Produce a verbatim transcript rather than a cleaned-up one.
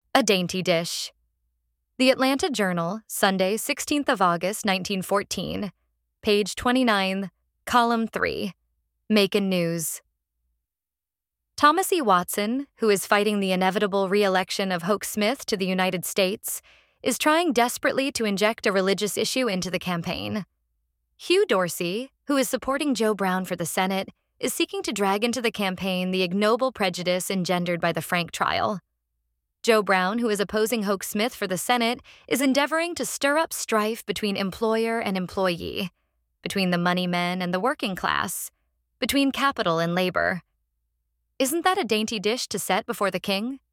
A dainty dish. The Atlanta Journal, Sunday, sixteenth of August, nineteen fourteen, page twenty-nine, column three, Macon News. Thomas E. Watson, who is fighting the inevitable re-election of Hoke Smith to the United States, is trying desperately to inject a religious issue into the campaign. Hugh Dorsey, who is supporting Joe Brown for the Senate, is seeking to drag into the campaign the ignoble prejudice engendered by the Frank trial. Joe Brown, who is opposing Hoke Smith for the Senate, is endeavoring to stir up strife between employer and employee, between the money men and the working class, between capital and labor. Isn't that a dainty dish to set before the king?